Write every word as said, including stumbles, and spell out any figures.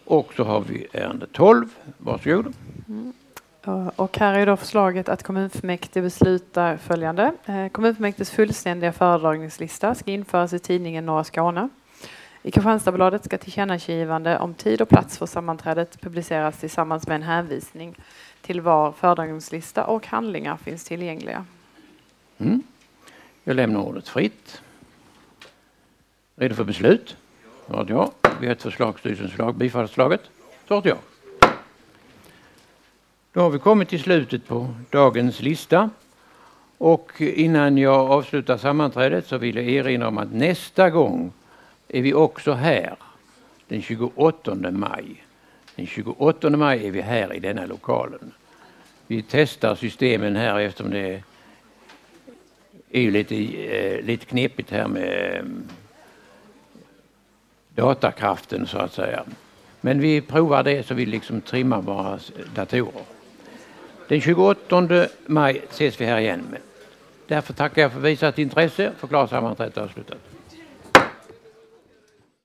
Och så har vi ärende tolv. Varsågod. Mm. Och här är då förslaget att kommunfullmäktige beslutar följande. Kommunfullmäktiges fullständiga föredragningslista ska införas i tidningen Norra Skåne. I Kristianstadsbladet ska tillkännagivande om tid och plats för sammanträdet publiceras tillsammans med en hänvisning till var föredragningslista och handlingar finns tillgängliga. Mm. Jag lämnar ordet fritt. Redo för beslut? Ja, ja. Vi har ett förslag, styrelsens förslag, bifallsförslaget. Så ja. Då har vi kommit till slutet på dagens lista. Och innan jag avslutar sammanträdet så vill jag erinra om att nästa gång är vi också här den tjugoåttonde maj. Den tjugoåttonde maj är vi här i denna lokalen. Vi testar systemen här eftersom det är ju lite, eh, lite knepigt här med eh, datakraften så att säga. Men vi provar det så vi liksom trimmar våra datorer. Den tjugoåttonde maj ses vi här igen. Därför tackar jag för visat intresse. Förklarar sammanträdet avslutat.